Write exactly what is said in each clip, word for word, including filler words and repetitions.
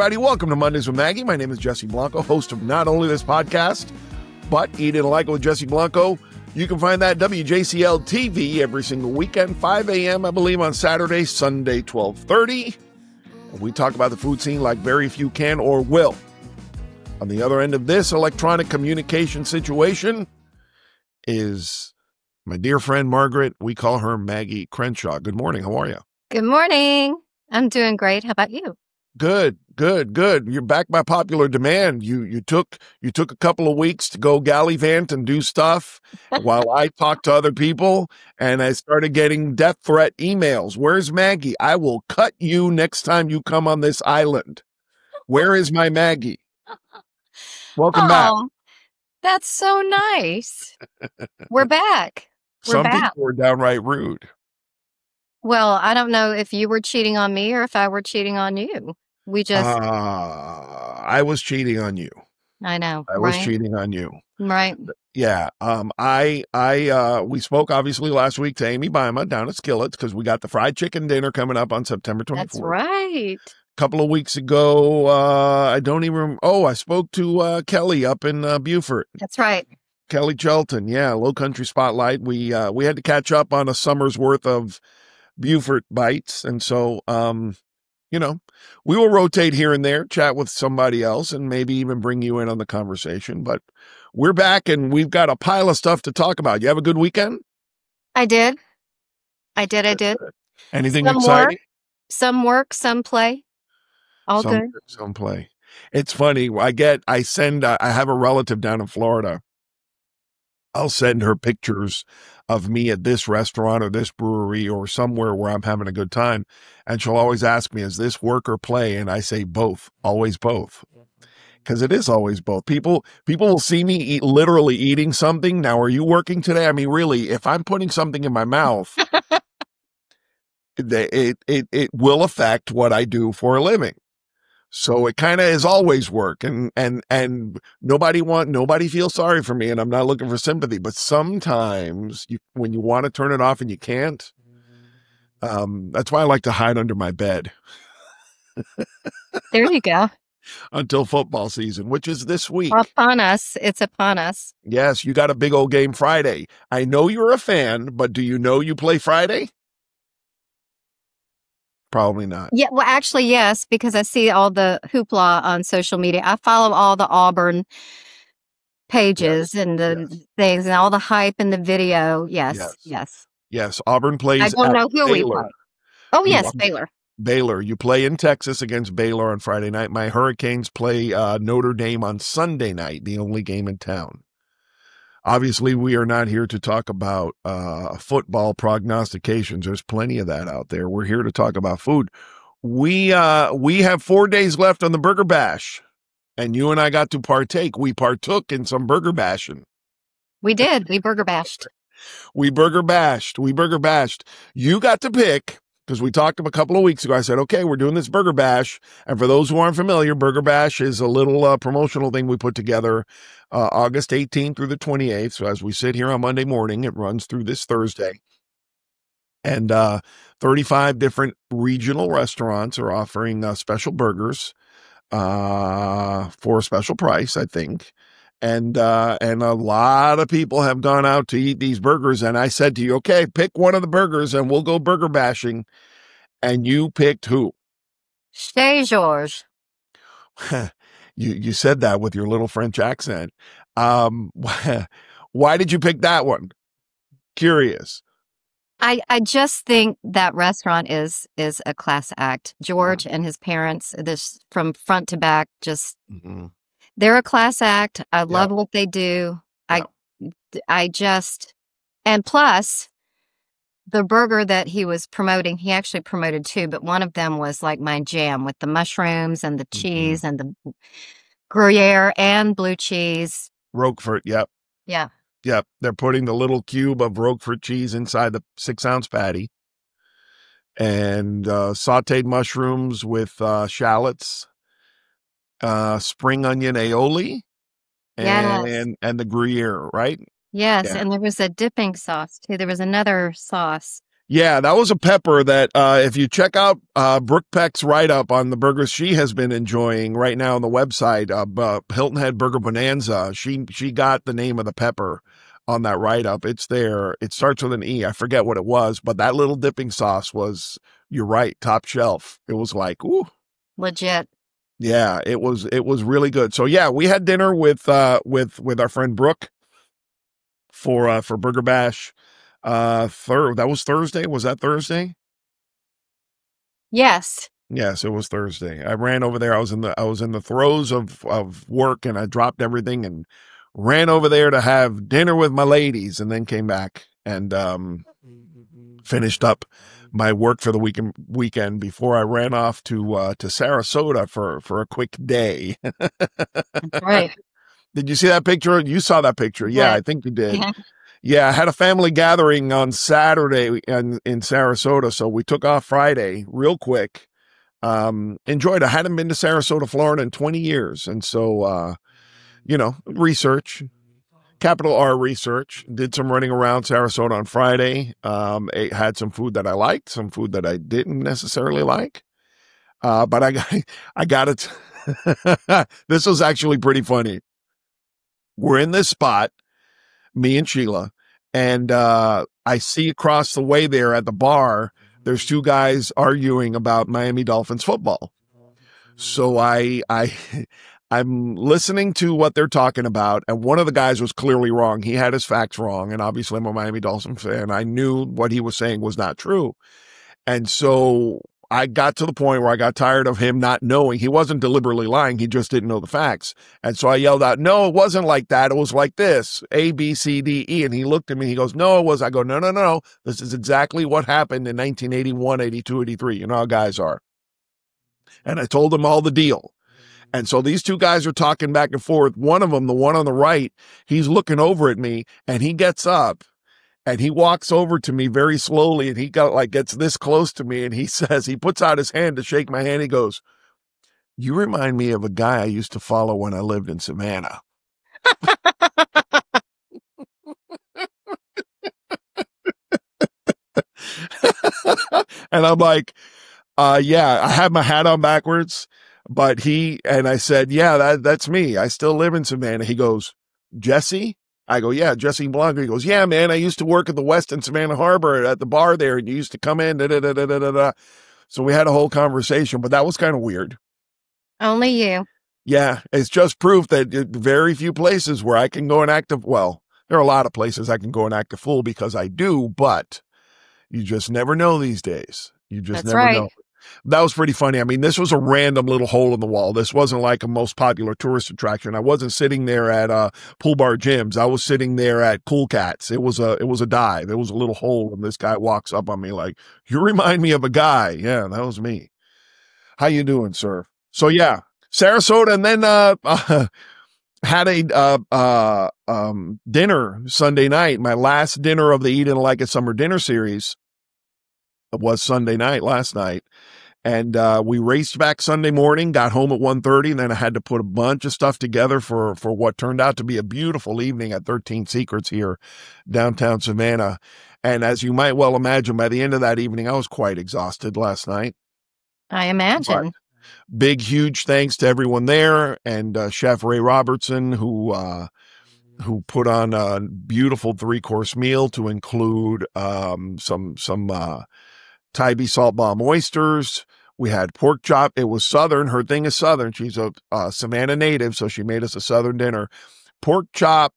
everybody. Welcome to Mondays with Maggie. My name is Jesse Blanco, host of not only this podcast, but Eat It Like It with Jesse Blanco. You can find that at W J C L T V every single weekend, five a.m., I believe, on Saturday, Sunday, twelve thirty. We talk about the food scene like very few can or will. On the other end of this electronic communication situation is my dear friend Margaret. We call her Maggie Crenshaw. Good morning. How are you? Good morning. I'm doing great. How about you? Good, good, good. You're back by popular demand. You you took you took a couple of weeks to go gallivant and do stuff while I talked to other people, and I started getting death threat emails. Where's Maggie? I will cut you next time you come on this island. Where is my Maggie? Welcome oh, back. That's so nice. We're back. We're Some back. people were downright rude. Well, I don't know if you were cheating on me or if I were cheating on you. We just, Uh, I was cheating on you. I know, I was right? cheating on you. Right. Yeah. Um, I, I, uh, we spoke obviously last week to Amy Bima down at Skillet's because we got the fried chicken dinner coming up on September twenty-fourth. That's right. A couple of weeks ago, uh, I don't even, oh, I spoke to, uh, Kelly up in, uh, Beaufort. That's right. Kelly Chelton. Yeah. Low Country Spotlight. We, uh, we had to catch up on a summer's worth of Beaufort bites. And so, um, you know, we will rotate here and there, chat with somebody else, and maybe even bring you in on the conversation. But we're back, and we've got a pile of stuff to talk about. You have a good weekend? I did. I did. I did. Anything some exciting? Work, some work, some play. All some good. Work, some play. It's funny. I get, I send, uh, I have a relative down in Florida. I'll send her pictures of me at this restaurant or this brewery or somewhere where I'm having a good time. And she'll always ask me, is this work or play? And I say both, always both. Because it is always both. People people will see me eat, literally eating something. Now, are you working today? I mean, really, if I'm putting something in my mouth, it, it, it, it will affect what I do for a living. So it kind of is always work, and and and nobody want nobody feels sorry for me, and I'm not looking for sympathy. But sometimes, you, when you want to turn it off and you can't, um, that's why I like to hide under my bed. There you go. Until football season, which is this week. Upon us, it's upon us. Yes, you got a big old game Friday. I know you're a fan, but do you know you play Friday? Probably not. Yeah, well, actually, yes, because I see all the hoopla on social media. I follow all the Auburn pages yes, and the yes. things and all the hype in the video. Yes, yes. Yes, yes Auburn plays I don't know who Baylor. we play. Oh, yes, you, Baylor. Baylor. You play in Texas against Baylor on Friday night. My Hurricanes play uh, Notre Dame on Sunday night, the only game in town. Obviously, we are not here to talk about uh, football prognostications. There's plenty of that out there. We're here to talk about food. We uh, we have four days left on the Burger Bash, and you and I got to partake. We partook in some burger bashing. We did. We burger bashed. we burger bashed. We burger bashed. You got to pick. Because we talked a couple of weeks ago, I said, okay, we're doing this Burger Bash. And for those who aren't familiar, Burger Bash is a little uh, promotional thing we put together uh, August eighteenth through the twenty-eighth. So as we sit here on Monday morning, it runs through this Thursday. And uh, thirty-five different regional restaurants are offering uh, special burgers uh, for a special price, I think. And uh, and a lot of people have gone out to eat these burgers. And I said to you, okay, pick one of the burgers and we'll go burger bashing. And you picked who? Chez Georges. you you said that with your little French accent. Um, why did you pick that one? Curious. I, I just think that restaurant is is a class act. George and his parents, this from front to back, just... Mm-hmm. They're a class act. I love yeah. what they do. Yeah. I, I just, and plus the burger that he was promoting, he actually promoted two, but one of them was like my jam with the mushrooms and the cheese mm-hmm. and the Gruyere and blue cheese. Roquefort. Yep. Yeah. Yep. They're putting the little cube of Roquefort cheese inside the six ounce patty and uh, sauteed mushrooms with uh, shallots. Uh, spring onion aioli and, yes. and and the Gruyere, right? Yes, yeah. and there was a dipping sauce too. There was another sauce. Yeah, that was a pepper that uh, if you check out uh, Brooke Peck's write-up on the burgers she has been enjoying right now on the website, uh, uh, Hilton Head Burger Bonanza, she she got the name of the pepper on that write-up. It's there. It starts with an E. I forget what it was, but that little dipping sauce was, you're right, top shelf. It was like, ooh. Legit. Yeah, it was it was really good. So yeah, we had dinner with uh, with with our friend Brooke for uh, for Burger Bash. Uh, third that was Thursday. Was that Thursday? Yes. Yes, it was Thursday. I ran over there. I was in the I was in the throes of of work, and I dropped everything and ran over there to have dinner with my ladies, and then came back and um, finished up my work for the weekend weekend before I ran off to uh, to Sarasota for for a quick day. Right. Did you see that picture? You saw that picture. Yeah, Yeah. I think you did. Yeah. Yeah, I had a family gathering on Saturday in, in Sarasota, so we took off Friday real quick. Um, enjoyed it. I hadn't been to Sarasota, Florida in twenty years. And so, uh, you know, research, capital R research, did some running around Sarasota on Friday. Um, ate, had some food that I liked, some food that I didn't necessarily like. Uh, but I got, I got it. This was actually pretty funny. We're in this spot, me and Sheila, and uh, I see across the way there at the bar, there's two guys arguing about Miami Dolphins football. So I, I, I'm listening to what they're talking about, and one of the guys was clearly wrong. He had his facts wrong, and obviously I'm a Miami Dolphins fan. I knew what he was saying was not true. And so I got to the point where I got tired of him not knowing. He wasn't deliberately lying. He just didn't know the facts. And so I yelled out, no, it wasn't like that. It was like this, A, B, C, D, E. And he looked at me. He goes, no, it was. I go, no, no, no. This is exactly what happened in nineteen eighty-one, eighty-two, eighty-three. You know how guys are. And I told him all the deal. And so these two guys are talking back and forth. One of them, the one on the right, he's looking over at me, and he gets up. And he walks over to me very slowly, and he got like gets this close to me, and he says, he puts out his hand to shake my hand. He goes, you remind me of a guy I used to follow when I lived in Savannah. And I'm like, uh, yeah, I had my hat on backwards, but he, and I said, yeah, that, that's me. I still live in Savannah. He goes, Jesse? I go, yeah, Jesse Blanco. He goes, yeah, man, I used to work at the Westin Savannah Harbor at the bar there, and you used to come in, da, da, da, da, da, da. So we had a whole conversation, but that was kind of weird. Only you. Yeah, it's just proof that very few places where I can go and act a, well, there are a lot of places I can go and act a fool because I do, but you just never know these days. You just That's never right. know. That was pretty funny. I mean, this was a random little hole in the wall. This wasn't like a most popular tourist attraction. I wasn't sitting there at uh, Pool Bar Gyms. I was sitting there at Cool Cats. It was a it was a dive. It was a little hole, and this guy walks up on me like, "You remind me of a guy." Yeah, that was me. How you doing, sir? So yeah, Sarasota, and then uh, uh had a uh, uh um dinner Sunday night. My last dinner of the Eat and Like It Summer Dinner series was Sunday night, last night. And uh, we raced back Sunday morning, got home at one thirty, and then I had to put a bunch of stuff together for, for what turned out to be a beautiful evening at thirteen Secrets here, downtown Savannah. And as you might well imagine, by the end of that evening, I was quite exhausted last night. I imagine. But big, huge thanks to everyone there, and uh, Chef Ray Robertson, who uh, who put on a beautiful three-course meal to include um, some some uh, Tybee salt bomb oysters. We had pork chop. It was Southern. Her thing is Southern. She's a, a Savannah native, so she made us a Southern dinner. Pork chop,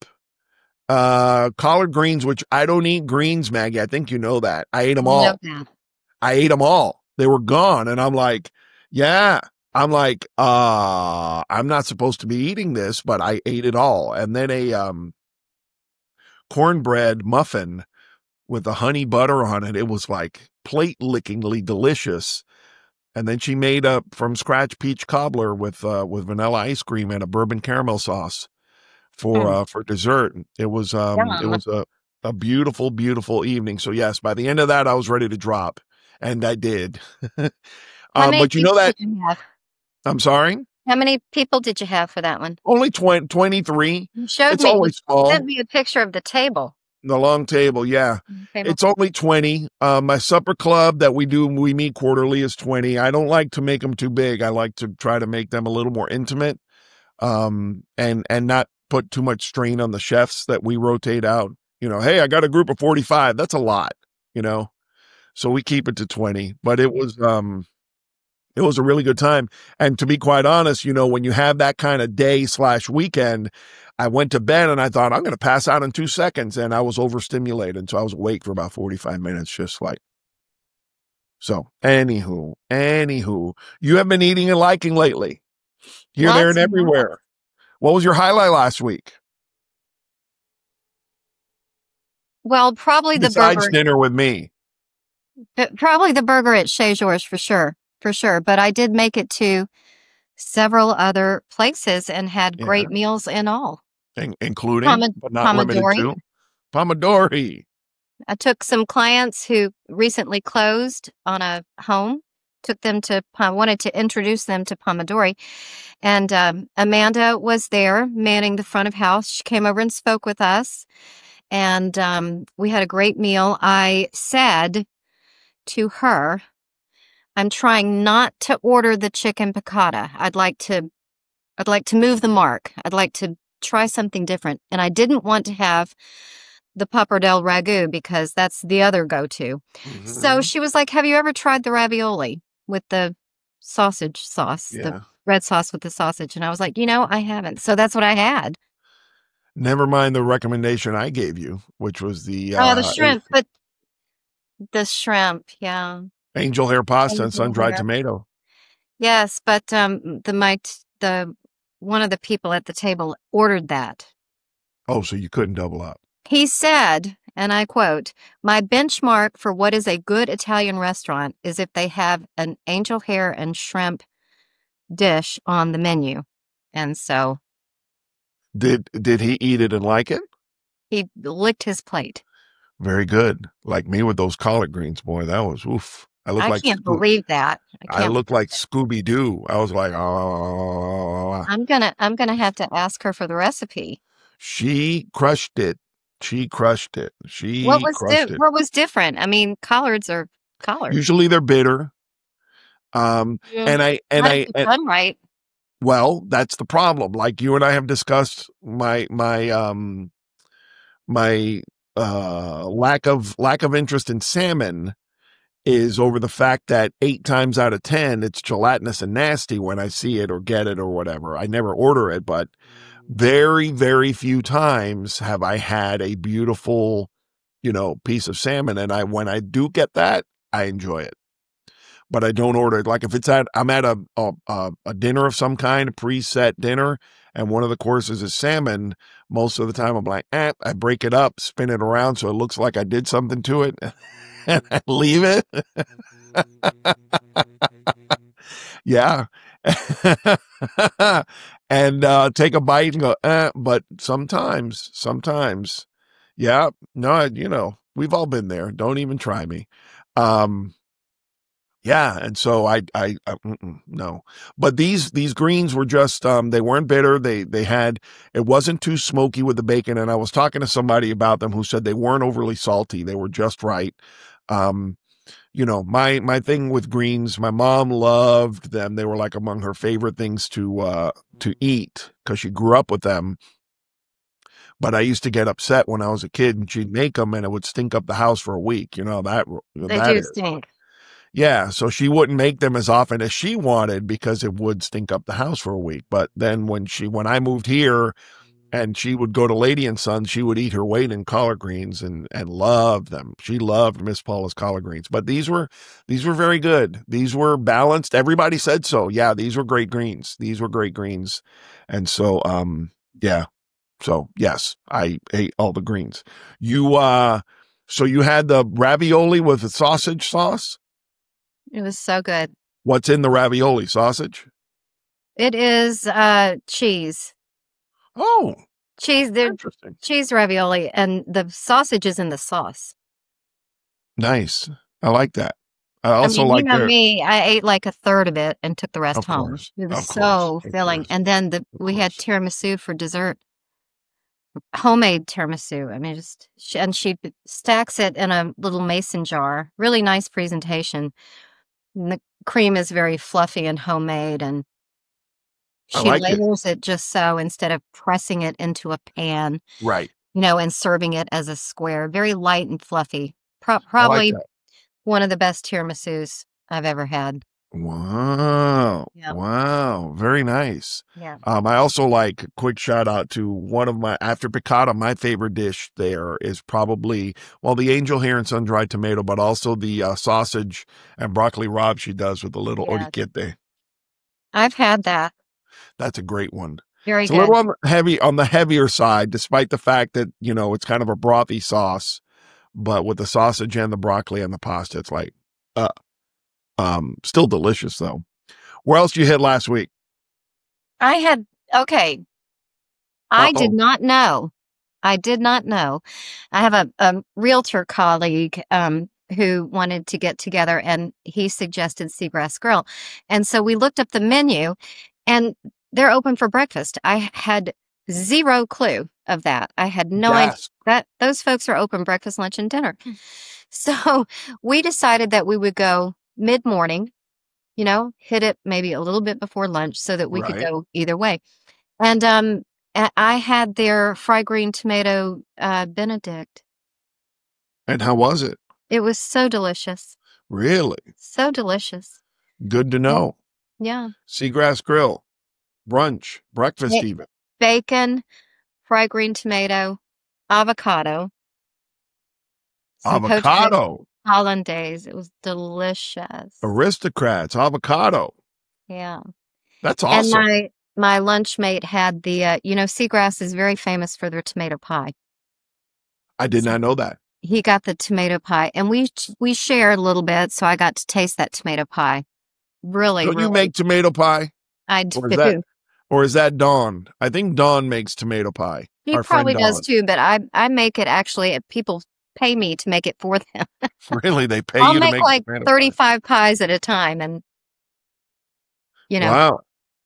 uh, collard greens, which I don't eat greens, Maggie. I think you know that. I ate them all. Nope. I ate them all. They were gone. And I'm like, yeah. I'm like, uh, I'm not supposed to be eating this, but I ate it all. And then a um, cornbread muffin with the honey butter on it. It was like plate lickingly delicious. And then she made up from scratch peach cobbler with uh, with vanilla ice cream and a bourbon caramel sauce for Mm. uh, for dessert. It was um, Yeah. it was a a beautiful, beautiful evening. So yes, by the end of that, I was ready to drop, and I did. How um, many but you know people that did you have? I'm sorry, How many people did you have for that one? only twenty, twenty-three. You showed It's me. always You small. sent me a picture of the table. The long table, yeah. Table. It's only twenty. Uh, my supper club that we do, we meet quarterly, is twenty. I don't like to make them too big. I like to try to make them a little more intimate, um, and and not put too much strain on the chefs that we rotate out. You know, hey, I got a group of forty-five. That's a lot, you know. So we keep it to twenty. But it was um it was a really good time. And to be quite honest, you know, when you have that kind of day slash weekend, I went to bed and I thought, I'm going to pass out in two seconds. And I was overstimulated. So I was awake for about forty-five minutes, just like. So, anywho, anywho, you have been eating and liking lately. Here, Lots there, and and everywhere. lots. What was your highlight last week? Well, probably the Besides burger. dinner with me. Uh, Probably the burger at Chez Georges for sure, for sure. But I did make it to several other places and had Yeah. great meals in all. In- including, Pomod- but not limited Pomodori. to, Pomodori. I took some clients who recently closed on a home, took them to, I wanted to introduce them to Pomodori. And um, Amanda was there manning the front of house. She came over and spoke with us. And um, we had a great meal. I said to her, I'm trying not to order the chicken piccata. I'd like to, I'd like to move the mark. I'd like to try something different. And I didn't want to have the pappardelle ragu because that's the other go-to. Mm-hmm. So she was like, have you ever tried the ravioli with the sausage sauce, Yeah. the red sauce with the sausage? And I was like, you know, I haven't. So that's what I had. Never mind the recommendation I gave you, which was the Oh, uh, the shrimp, but the shrimp, yeah. angel hair pasta and Angel sun-dried hair. tomato. Yes, but um, the my t- the one of the people at the table ordered that. Oh, so you couldn't double up. He said, and I quote, my benchmark for what is a good Italian restaurant is if they have an angel hair and shrimp dish on the menu. And so Did did he eat it and like it? he licked his plate. Very good. Like me with those collard greens, boy. That was oof. I look I like can't Scoo- believe that. I I can't. look like Scooby Doo. I was like, oh. I'm gonna I'm gonna have to ask her for the recipe. She crushed it. She crushed it. She What was crushed di- it. what was different? I mean, collards are collards. Usually they're bitter. Um, Mm, and I and not I if it's and, done right. well, that's the problem. Like you and I have discussed, my my um my uh lack of lack of interest in salmon is over the fact that eight times out of ten it's gelatinous and nasty when I see it or get it or whatever. I never order it, but very, very few times have I had a beautiful, you know, piece of salmon. And I, when I do get that, I enjoy it, but I don't order it. Like if it's at, I'm at a, a, a dinner of some kind, a preset dinner, and one of the courses is salmon. Most of the time I'm like, eh, I break it up, spin it around so it looks like I did something to it and I leave it. Yeah. And uh, take a bite and go, eh, but sometimes, sometimes, yeah, no, you know, we've all been there. Don't even try me. Um, yeah. And so I, I, I no, but these, these greens were just, um, they weren't bitter. They, they had, it wasn't too smoky with the bacon. And I was talking to somebody about them who said they weren't overly salty. They were just right. Um, you know, my, my thing with greens, my mom loved them. They were like among her favorite things to, uh, to eat because she grew up with them. But I used to get upset when I was a kid and she'd make them and it would stink up the house for a week. You know, that, They that do is. stink. Yeah. So she wouldn't make them as often as she wanted because it would stink up the house for a week. But then when she, when I moved here, and she would go to Lady and Sons, she would eat her weight in collard greens and, and loved them. She loved Miss Paula's collard greens, but these were, these were very good. These were balanced. Everybody said so. Yeah. These were great greens. These were great greens. And so, um, yeah. So yes, I ate all the greens. You, uh, so you had the ravioli with the sausage sauce. It was so good. What's in the ravioli? Sausage? It is uh cheese. Oh, Cheese, they're interesting. cheese ravioli, and the sausage is in the sauce. Nice. I like that. I I also mean, like you know their, me, I ate like a third of it and took the rest of home. course, It was of so course, of filling. course, And then the of we had course. tiramisu for dessert. homemade tiramisu. I mean, just she, and she stacks it in a little mason jar. Really nice presentation. And the cream is very fluffy and homemade, and I she like it. layers it just so instead of pressing it into a pan, Right. you know, and serving it as a square. Very light and fluffy. Pro- I like probably that. one of the best tiramisus I've ever had. Wow. Yeah. Wow. Very nice. Yeah. Um, I also like a quick shout out to one of my after piccata. My favorite dish there is probably, well, the angel hair and sun-dried tomato, but also the uh, sausage and broccoli rabe she does with a little Yes. orichete. I've had that. That's a great one. Very It's a good. little on the heavy on the heavier side, despite the fact that, you know, it's kind of a brothy sauce, but with the sausage and the broccoli and the pasta, it's like, uh, um, still delicious though. Where else did you hit last week? I had, okay. I Uh-oh. did not know. I did not know. I have a, a realtor colleague um, who wanted to get together, and he suggested Seagrass Grill. And so we looked up the menu, and they're open for breakfast. I had zero clue of that. I had no idea Yes. that those folks are open breakfast, lunch, and dinner. So we decided that we would go mid-morning, you know, hit it maybe a little bit before lunch so that we could Right. go either way. And um, a- I had their fried green tomato uh, Benedict. And how was it? It was so delicious. Really? So delicious. Good to know. Yeah. Seagrass Grill, brunch, breakfast Ba- even. Bacon, fried green tomato, avocado, some poached Avocado. hollandaise. It was delicious. Aristocrats, avocado. Yeah. That's And awesome. my my lunch mate had the, uh, you know, Seagrass is very famous for their tomato pie. I did not know that. He got the tomato pie, and we we shared a little bit, so I got to taste that tomato pie. Really, Don't really, you make tomato pie? I Or is that do. or is that Dawn? I think Dawn makes tomato pie. He Our friend probably does Dawn. too, but I I make it actually. if People pay me to make it for them. Really, they pay I'll you to make make like tomato pie. thirty-five pies at a time, and you know, Wow.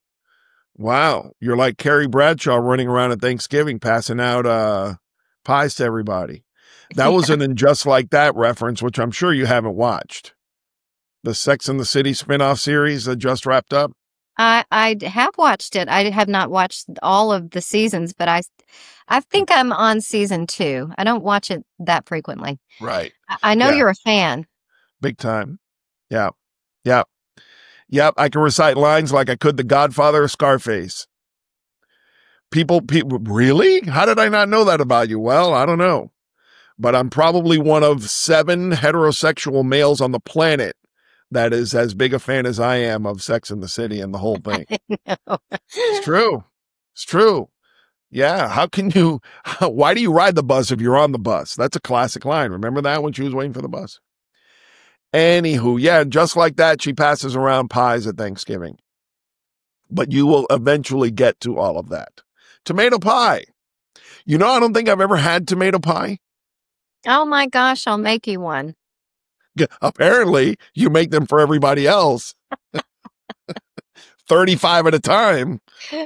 Wow. You're like Carrie Bradshaw running around at Thanksgiving passing out uh pies to everybody. That was an And Just Like That reference, which I'm sure you haven't watched. The Sex and the City spinoff series that just wrapped up. I I d- have watched it. I have not watched all of the seasons, but I I think I'm on season two. I don't watch it that frequently. Right. I, I know Yeah. you're a fan. Big time. Yeah. Yeah. Yep. I can recite lines like I could The Godfather of Scarface. People, people, really? How did I not know that about you? Well, I don't know. But I'm probably one of seven heterosexual males on the planet that is as big a fan as I am of Sex and the City and the whole thing. No. It's true. It's true. Yeah. How can you, why do you ride the bus if you're on the bus? That's a classic line. Remember that when she was waiting for the bus? Anywho, yeah, just like that, she passes around pies at Thanksgiving. But you will eventually get to all of that. Tomato pie. You know, I don't think I've ever had tomato pie. Oh my gosh, I'll make you one. Apparently, you make them for everybody else. thirty-five at a time.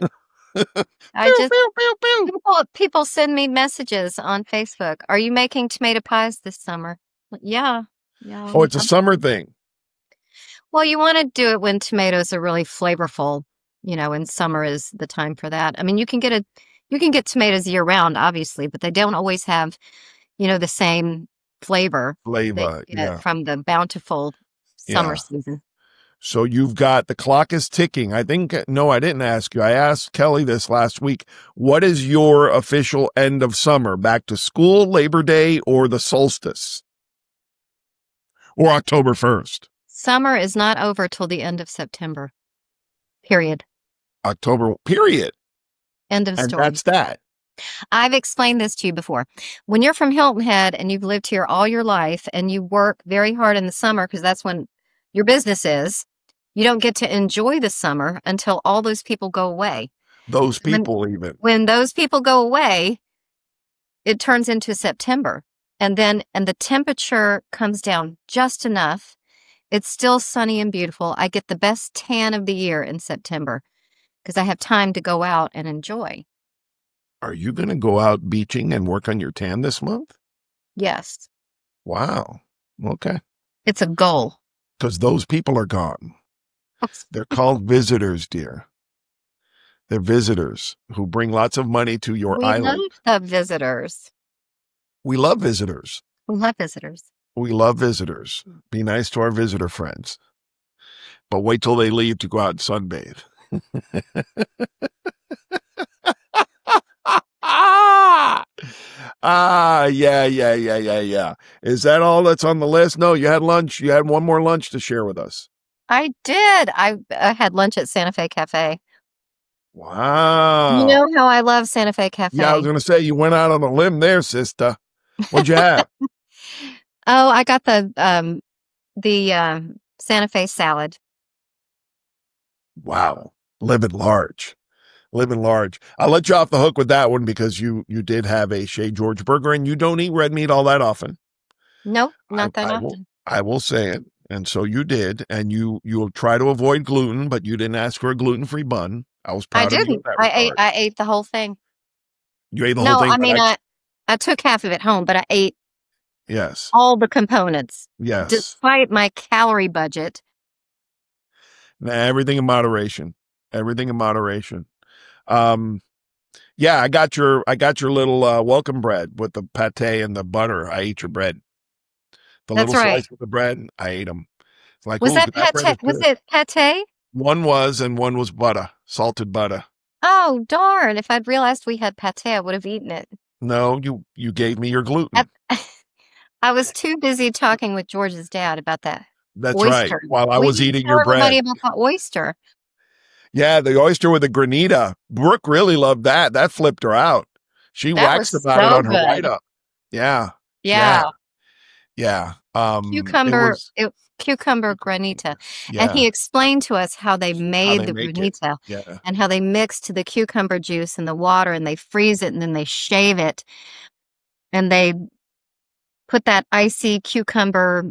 I just people, people send me messages on Facebook. Are you making tomato pies this summer? Yeah. Yeah. Oh, it's a Um, summer thing. Well, you want to do it when tomatoes are really flavorful, you know, and summer is the time for that. I mean, you can get a you can get tomatoes year round, obviously, but they don't always have, you know, the same flavor that Flavor, you get yeah. from the bountiful summer Yeah. season. So you've got the clock is ticking. I think, no, I didn't ask you. I asked Kelly this last week. What is your official end of summer? Back to school, Labor Day, or the solstice? Or October first? Summer is not over till the end of September. Period. October, period. End of And story. that's that. I've explained this to you before. When you're from Hilton Head and you've lived here all your life and you work very hard in the summer because that's when your business is, you don't get to enjoy the summer until all those people go away. Those When- people even. When those people go away, it turns into September. And then, and the temperature comes down just enough. It's still sunny and beautiful. I get the best tan of the year in September because I have time to go out and enjoy. Are you going to go out beaching and work on your tan this month? Yes. Wow. Okay. It's a goal. Because those people are gone. They're called visitors, dear. They're visitors who bring lots of money to your We island. love the visitors. We love visitors. We love visitors. We love visitors. Be nice to our visitor friends. But wait till they leave to go out and sunbathe. Ah, yeah, yeah, yeah, yeah, yeah. Is that all that's on the list? No, you had lunch. You had one more lunch to share with us. I did. I, I had lunch at Santa Fe Cafe. Wow. You know how I love Santa Fe Cafe. Yeah, I was going to say, you went out on a limb there, sister. What'd you have? Oh, I got the um the uh, Santa Fe salad. Wow. Living large. Living large. I'll let you off the hook with that one because you you did have a Chez George burger and you don't eat red meat all that often. Nope, not I, that I often. Will, I will say it. And so you did. And you you'll try to avoid gluten, but you didn't ask for a gluten-free bun. I was proud I of you in didn't. that I ate. regard. I ate the whole thing. You ate the no, whole thing. I mean, I, I, I took half of it home, but I ate yes. all the components. Yes. Despite my calorie budget. Nah, everything in moderation. Everything in moderation. Um, yeah, I got your I got your little uh, welcome bread with the pate and the butter. I ate your bread. The That's little right. slice of the bread, I ate them. It's like, Was ooh, that bread is pate? Was good. it pate? One was, and one was butter, salted butter. Oh, darn. If I'd realized we had pate, I would have eaten it. No, you you gave me your gluten. I, I was too busy talking with George's dad about that. That's oyster. right. While I we was didn't eating tell your bread. everybody about the oyster. Yeah, the oyster with the granita. Brooke really loved that. That flipped her out. She That waxed was about it so on her good. write-up. Yeah. Yeah. Yeah. Um, Cucumber, it was, it, cucumber granita. yeah. And he explained to us how they made they the make it. granita Yeah. and how they mixed the cucumber juice and the water and they freeze it and then they shave it. And they put that icy cucumber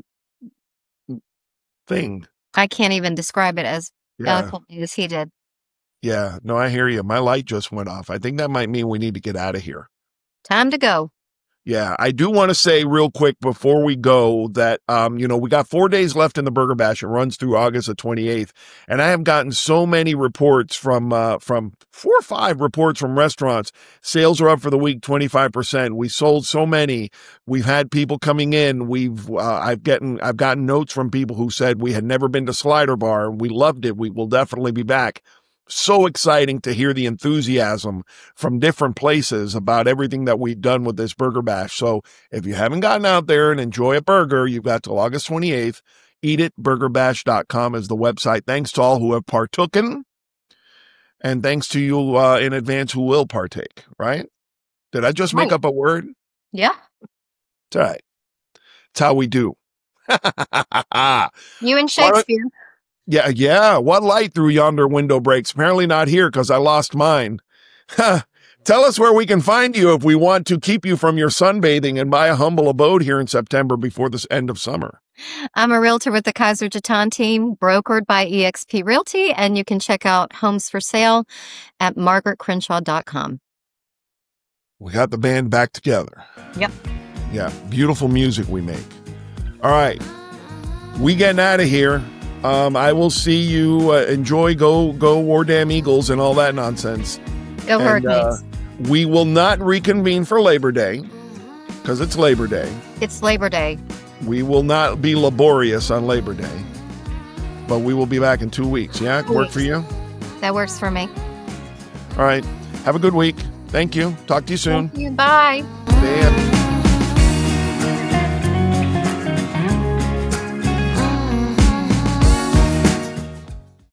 Thing. I can't even describe it as Yeah. eloquently as he did. Yeah. No, I hear you. My light just went off. I think that might mean we need to get out of here. Time to go. Yeah, I do want to say real quick before we go that, um, you know, we got four days left in the Burger Bash. It runs through August the twenty-eighth. And I have gotten so many reports from, uh, from four or five reports from restaurants. Sales are up for the week, twenty-five percent. We sold so many. We've had people coming in. We've, uh, I've gotten, I've gotten notes from people who said we had never been to Slider Bar. We loved it. We will definitely be back. So exciting to hear the enthusiasm from different places about everything that we've done with this Burger Bash. So if you haven't gotten out there and enjoy a burger, you've got till August twenty-eighth. eat it burger bash dot com is the website. Thanks to all who have partooken. And thanks to you uh, in advance who will partake, right? Did I just make Right. up a word? Yeah. It's all right. It's how we do. You and Shakespeare. Yeah, yeah. What light through yonder window breaks? Apparently not here because I lost mine. Tell us where we can find you if we want to keep you from your sunbathing and buy a humble abode here in September before the end of summer. I'm a realtor with the Kaiser Jeton team, brokered by E X P Realty, and you can check out homes for sale at margaret crenshaw dot com. We got the band back together. Yep. Yeah, beautiful music we make. All right. We getting out of here. Um, I will see you. Uh, enjoy, go, go, War Damn Eagles, and all that nonsense. Go And, Hurricanes. uh, we will not reconvene for Labor Day because it's Labor Day. It's Labor Day. We will not be laborious on Labor Day, but we will be back in two weeks. Yeah, Two work weeks. for you? That works for me. All right. Have a good week. Thank you. Talk to you soon. Thank you. Bye. See ya.